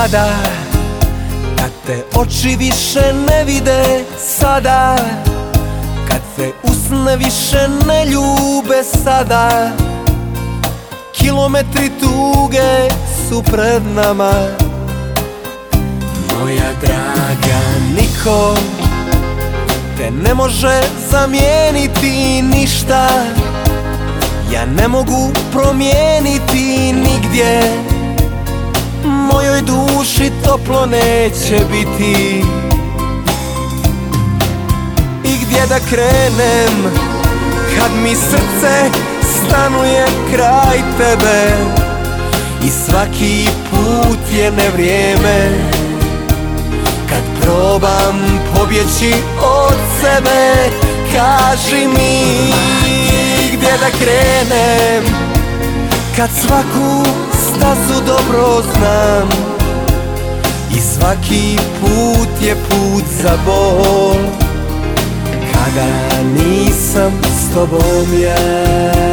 Sada, kad te oči više ne vide, sada kad te usne više ne ljube, sada kilometri tuge su pred nama. Moja draga, niko te ne može zamijeniti ništa. Ja ne mogu promijeniti nigdje, mojoj duši toplo neće biti. I gdje da krenem, kad mi srce stanuje kraj tebe, i svaki put je nevrijeme, kad probam pobjeći od sebe. Kaži mi gdje da krenem, kad svaku stazu dobro znam, i svaki put je put za bol, kada nisam s tobom ja.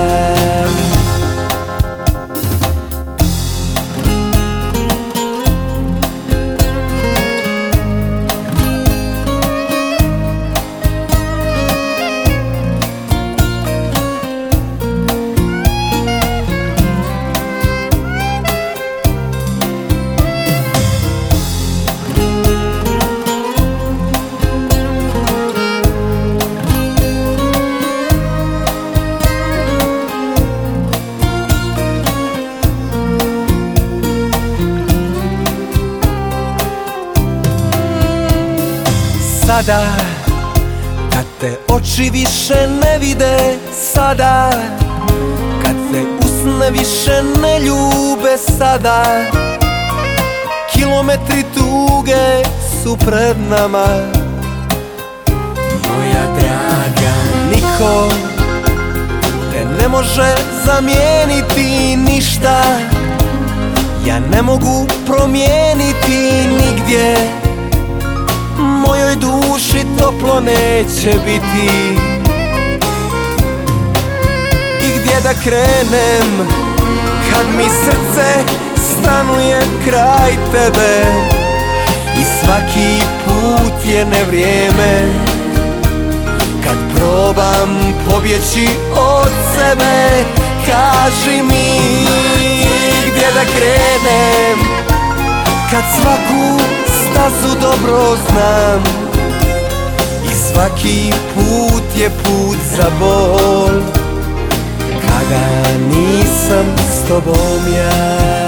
Sada, kad te oči više ne vide, sada kad te usne više ne ljube, sada kilometri tuge su pred nama. Moja draga, niko te ne može zamijeniti ništa. Ja ne mogu promijeniti nigdje, mojoj duši toplo neće biti. I gdje da krenem, kad mi srce stanuje kraj tebe, i svaki put je nevrijeme, kad probam pobjeći od sebe. Kaži mi gdje da krenem, kad svaku stazu dobro znam, i svaki put je put za bol, kada nisam s tobom ja.